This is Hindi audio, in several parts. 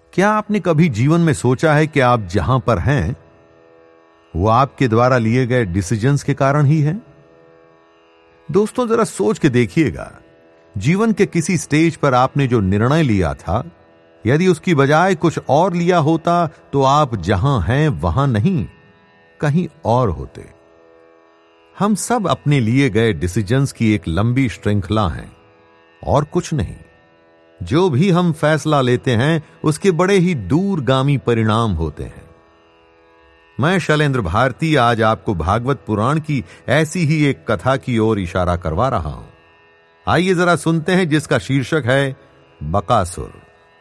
क्या आपने कभी जीवन में सोचा है कि आप जहां पर हैं वो आपके द्वारा लिए गए डिसीजंस के कारण ही है? दोस्तों, जरा सोच के देखिएगा, जीवन के किसी स्टेज पर आपने जो निर्णय लिया था, यदि उसकी बजाय कुछ और लिया होता तो आप जहां हैं वहां नहीं, कहीं और होते। हम सब अपने लिए गए डिसीजंस की एक लंबी श्रृंखला हैं और कुछ नहीं। जो भी हम फैसला लेते हैं उसके बड़े ही दूरगामी परिणाम होते हैं। मैं शैलेंद्र भारती आज आपको भागवत पुराण की ऐसी ही एक कथा की ओर इशारा करवा रहा हूं। आइए जरा सुनते हैं, जिसका शीर्षक है बकासुर।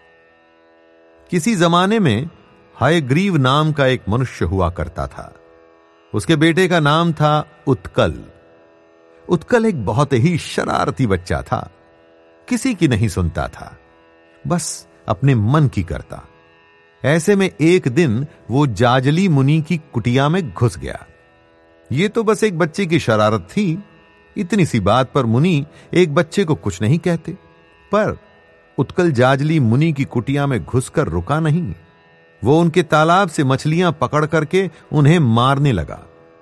किसी जमाने में हयग्रीव नाम का एक मनुष्य हुआ करता था। उसके बेटे का नाम था उत्कल। उत्कल एक बहुत ही शरारती बच्चा था, किसी की नहीं सुनता था, बस अपने मन की करता। ऐसे में एक दिन वो जाजली मुनि की कुटिया में घुस गया। ये तो बस एक बच्चे की शरारत थी। इतनी सी बात पर मुनि एक बच्चे को कुछ नहीं कहते। पर उत्कल जाजली मुनि की कुटिया में घुसकर रुका नहीं। वो उनके तालाब से मछलियां पकड़ करके उन्हें मारने लगा।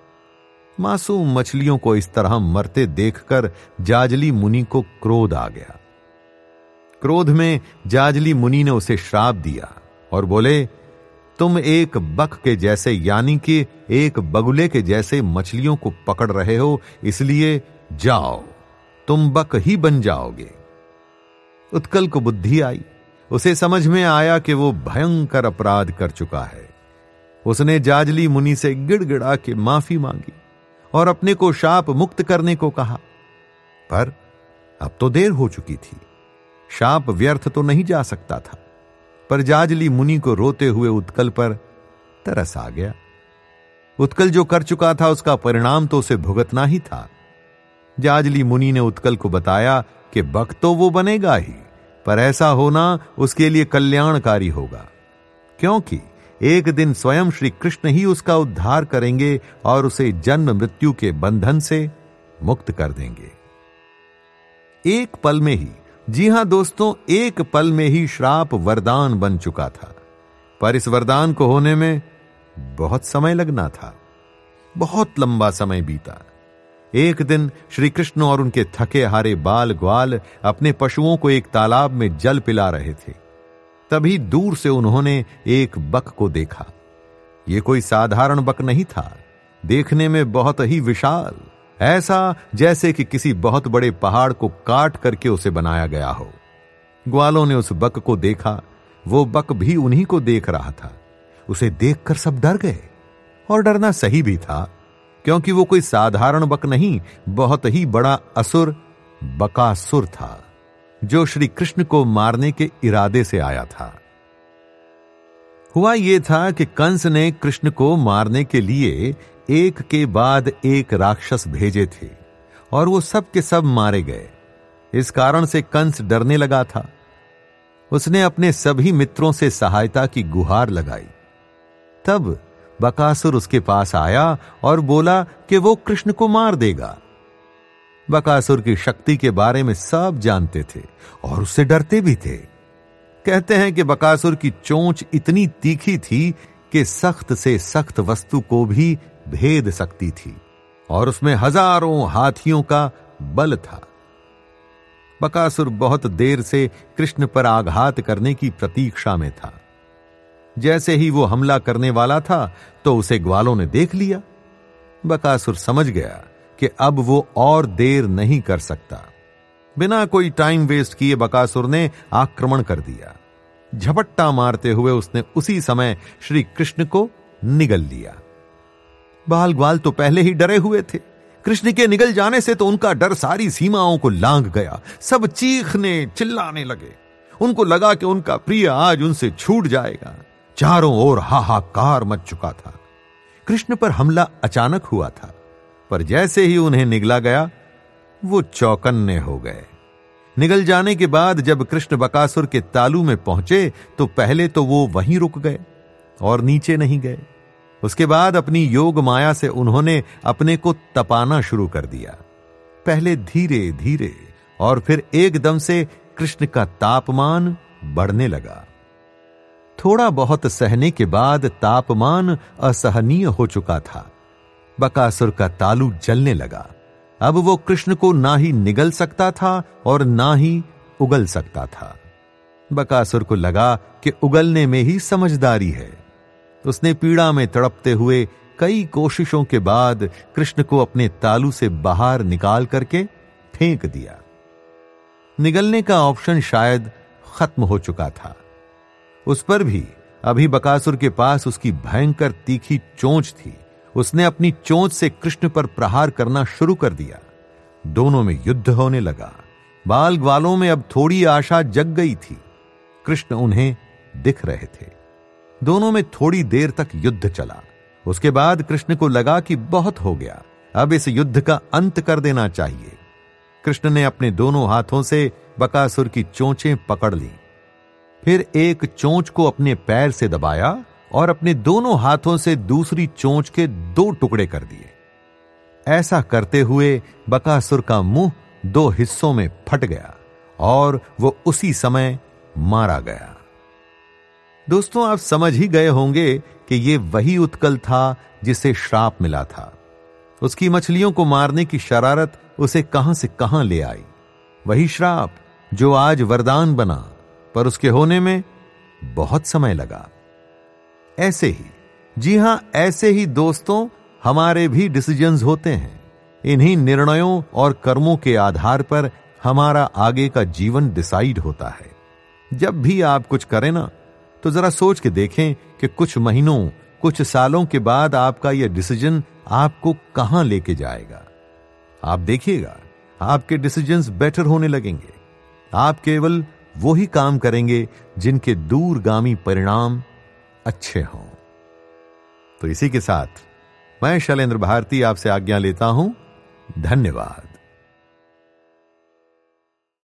मासूम मछलियों को इस तरह मरते देखकर जाजली मुनि को क्रोध आ गया। क्रोध में जाजली मुनि ने उसे श्राप दिया और बोले, तुम एक बक के जैसे यानी कि एक बगुले के जैसे मछलियों को पकड़ रहे हो, इसलिए जाओ, तुम बक ही बन जाओगे। उत्कल को बुद्धि आई। उसे समझ में आया कि वो भयंकर अपराध कर चुका है। उसने जाजली मुनि से गिड़गिड़ा के माफी मांगी और अपने को शाप मुक्त करने को कहा। पर अब तो देर हो चुकी थी। शाप व्यर्थ तो नहीं जा सकता था। पर जाजली मुनि को रोते हुए उत्कल पर तरस आ गया। उत्कल जो कर चुका था उसका परिणाम तो उसे भुगतना ही था। जाजली मुनि ने उत्कल को बताया कि बक तो वो बनेगा ही, पर ऐसा होना उसके लिए कल्याणकारी होगा, क्योंकि एक दिन स्वयं श्री कृष्ण ही उसका उद्धार करेंगे और उसे जन्म मृत्यु के बंधन से मुक्त कर देंगे। एक पल में ही, जी हां दोस्तों, एक पल में ही श्राप वरदान बन चुका था। पर इस वरदान को होने में बहुत समय लगना था। बहुत लंबा समय बीता। एक दिन श्री कृष्ण और उनके थके हारे बाल ग्वाल अपने पशुओं को एक तालाब में जल पिला रहे थे। तभी दूर से उन्होंने एक बक को देखा। यह कोई साधारण बक नहीं था, देखने में बहुत ही विशाल, ऐसा जैसे कि किसी बहुत बड़े पहाड़ को काट करके उसे बनाया गया हो। ग्वालों ने उस बक को देखा। वो बक भी उन्हीं को देख रहा था। उसे देखकर सब डर गए, और डरना सही भी था, क्योंकि वो कोई साधारण बक नहीं, बहुत ही बड़ा असुर बकासुर था, जो श्री कृष्ण को मारने के इरादे से आया था। हुआ यह था कि कंस ने कृष्ण को मारने के लिए एक के बाद एक राक्षस भेजे थे, और वो सब के सब मारे गए। इस कारण से कंस डरने लगा था। उसने अपने सभी मित्रों से सहायता की गुहार लगाई। तब बकासुर उसके पास आया और बोला कि वो कृष्ण को मार देगा। बकासुर की शक्ति के बारे में सब जानते थे और उससे डरते भी थे। कहते हैं कि बकासुर की चोंच इतनी तीखी थी कि सख्त से सख्त वस्तु को भी भेद सकती थी, और उसमें हजारों हाथियों का बल था। बकासुर बहुत देर से कृष्ण पर आघात करने की प्रतीक्षा में था। जैसे ही वो हमला करने वाला था तो उसे ग्वालों ने देख लिया। बकासुर समझ गया कि अब वो और देर नहीं कर सकता। बिना कोई टाइम वेस्ट किए बकासुर ने आक्रमण कर दिया। झपट्टा मारते हुए उसने उसी समय श्री कृष्ण को निगल लिया। बाल ग्वाल तो पहले ही डरे हुए थे। कृष्ण के निगल जाने से तो उनका डर सारी सीमाओं को लांघ गया। सब चीखने चिल्लाने लगे। उनको लगा कि उनका प्रिय आज उनसे छूट जाएगा। चारों ओर हाहाकार मच चुका था। कृष्ण पर हमला अचानक हुआ था, पर जैसे ही उन्हें निगला गया वो चौकन्ने हो गए। निगल जाने के बाद जब कृष्ण बकासुर के तालू में पहुंचे तो पहले तो वो वहीं रुक गए और नीचे नहीं गए। उसके बाद अपनी योग माया से उन्होंने अपने को तपाना शुरू कर दिया। पहले धीरे धीरे और फिर एकदम से कृष्ण का तापमान बढ़ने लगा। थोड़ा बहुत सहने के बाद तापमान असहनीय हो चुका था। बकासुर का तालू जलने लगा। अब वो कृष्ण को ना ही निगल सकता था और ना ही उगल सकता था। बकासुर को लगा कि उगलने में ही समझदारी है। उसने पीड़ा में तड़पते हुए कई कोशिशों के बाद कृष्ण को अपने तालू से बाहर निकाल करके फेंक दिया। निगलने का ऑप्शन शायद खत्म हो चुका था। उस पर भी अभी बकासुर के पास उसकी भयंकर तीखी चोंच थी। उसने अपनी चोंच से कृष्ण पर प्रहार करना शुरू कर दिया। दोनों में युद्ध होने लगा। बाल ग्वालों में अब थोड़ी आशा जग गई थी। कृष्ण उन्हें दिख रहे थे। दोनों में थोड़ी देर तक युद्ध चला। उसके बाद कृष्ण को लगा कि बहुत हो गया, अब इस युद्ध का अंत कर देना चाहिए। कृष्ण ने अपने दोनों हाथों से बकासुर की चोंचें पकड़ ली। फिर एक चोंच को अपने पैर से दबाया और अपने दोनों हाथों से दूसरी चोंच के 2 टुकड़े कर दिए। ऐसा करते हुए बकासुर का मुंह 2 हिस्सों में फट गया और वो उसी समय मारा गया। दोस्तों, आप समझ ही गए होंगे कि ये वही उत्कल था जिसे श्राप मिला था। उसकी मछलियों को मारने की शरारत उसे कहां से कहां ले आई। वही श्राप जो आज वरदान बना, पर उसके होने में बहुत समय लगा। ऐसे ही, जी हां, ऐसे ही दोस्तों, हमारे भी डिसीजंस होते हैं। इन्हीं निर्णयों और कर्मों के आधार पर हमारा आगे का जीवन डिसाइड होता है। जब भी आप कुछ करें ना, तो जरा सोच के देखें कि कुछ महीनों, कुछ सालों के बाद आपका यह डिसीजन आपको कहां लेके जाएगा। आप देखिएगा, आपके डिसीजंस बेटर होने लगेंगे। आप केवल वो ही काम करेंगे जिनके दूरगामी परिणाम अच्छे हों। तो इसी के साथ मैं शैलेंद्र भारती आपसे आज्ञा लेता हूं। धन्यवाद।